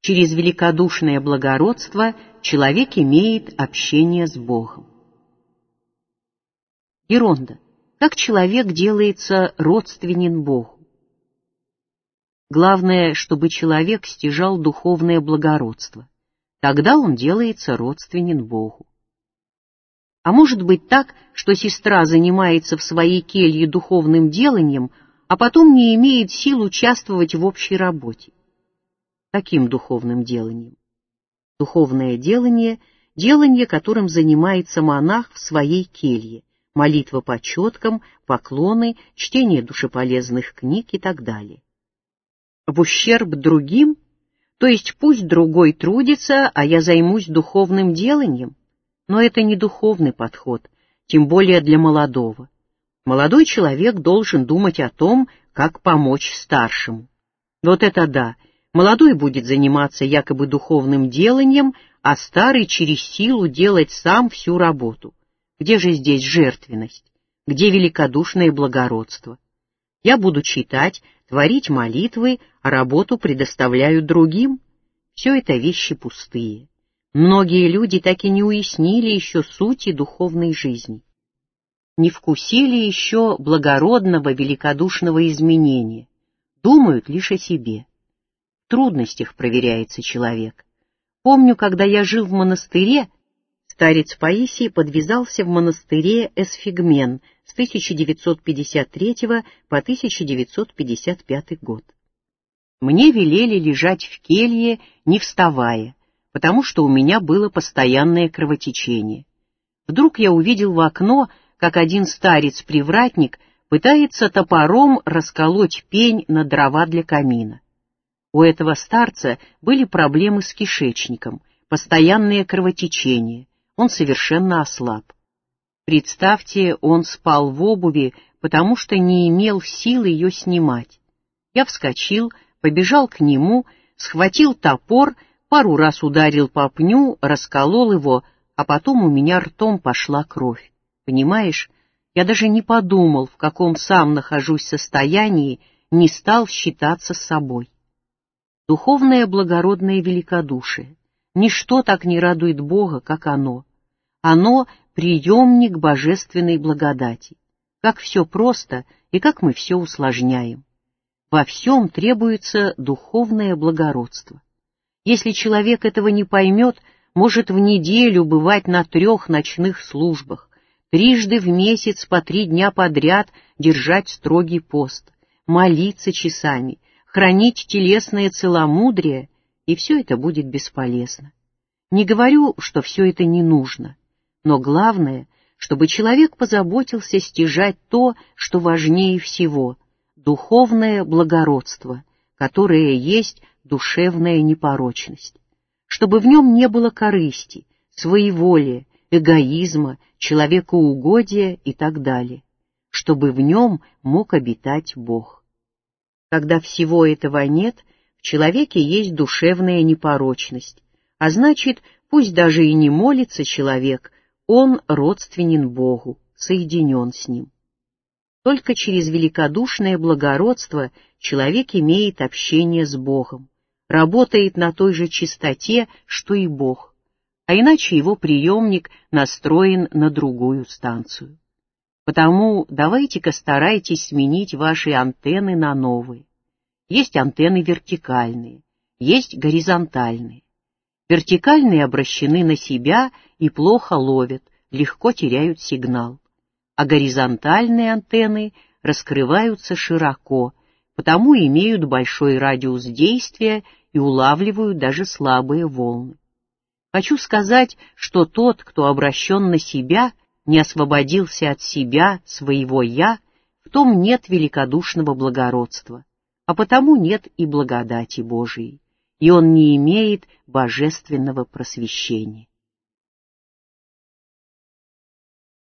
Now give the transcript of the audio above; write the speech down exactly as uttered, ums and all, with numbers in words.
Через великодушное благородство человек имеет общение с Богом. Геронда. Как человек делается родственен Богу? Главное, чтобы человек стяжал духовное благородство. Тогда он делается родственен Богу. А может быть так, что сестра занимается в своей келье духовным деланием, а потом не имеет сил участвовать в общей работе? Каким духовным деланием? Духовное делание — делание, которым занимается монах в своей келье, молитва по четкам, поклоны, чтение душеполезных книг и так далее. В ущерб другим, то есть пусть другой трудится, а я займусь духовным деланием? Но это не духовный подход, тем более для молодого. Молодой человек должен думать о том, как помочь старшему. Вот это да! Молодой будет заниматься якобы духовным деланием, а старый через силу делать сам всю работу. Где же здесь жертвенность? Где великодушное благородство? Я буду читать, творить молитвы, а работу предоставляю другим. Все это вещи пустые. Многие люди так и не уяснили еще сути духовной жизни. Не вкусили еще благородного великодушного изменения. Думают лишь о себе. В трудностях проверяется человек. Помню, когда я жил в монастыре, старец Паисий подвязался в монастыре Эсфигмен с тысяча девятьсот пятьдесят третьего по тысяча девятьсот пятьдесят пятый год. Мне велели лежать в келье, не вставая, потому что у меня было постоянное кровотечение. Вдруг я увидел в окно, как один старец-привратник пытается топором расколоть пень на дрова для камина. У этого старца были проблемы с кишечником, постоянное кровотечение, он совершенно ослаб. Представьте, он спал в обуви, потому что не имел сил ее снимать. Я вскочил, побежал к нему, схватил топор, пару раз ударил по пню, расколол его, а потом у меня ртом пошла кровь. Понимаешь, я даже не подумал, в каком сам нахожусь состоянии, не стал считаться с собой. Духовное благородное великодушие. Ничто так не радует Бога, как оно. Оно — приемник божественной благодати. Как все просто и как мы все усложняем. Во всем требуется духовное благородство. Если человек этого не поймет, может в неделю бывать на трех ночных службах, трижды в месяц по три дня подряд держать строгий пост, молиться часами, хранить телесное целомудрие, и все это будет бесполезно. Не говорю, что все это не нужно, но главное, чтобы человек позаботился стяжать то, что важнее всего — духовное благородство, которое есть душевная непорочность, чтобы в нем не было корысти, своеволия, эгоизма, человекоугодия и так далее, чтобы в нем мог обитать Бог. Когда всего этого нет, в человеке есть душевная непорочность, а значит, пусть даже и не молится человек, он родственен Богу, соединен с Ним. Только через великодушное благородство человек имеет общение с Богом, работает на той же чистоте, что и Бог, а иначе его приемник настроен на другую станцию. Потому давайте-ка старайтесь сменить ваши антенны на новые. Есть антенны вертикальные, есть горизонтальные. Вертикальные обращены на себя и плохо ловят, легко теряют сигнал. А горизонтальные антенны раскрываются широко, потому имеют большой радиус действия и улавливают даже слабые волны. Хочу сказать, что тот, кто обращен на себя, не освободился от себя, своего «я», в том нет великодушного благородства, а потому нет и благодати Божией, и он не имеет божественного просвещения.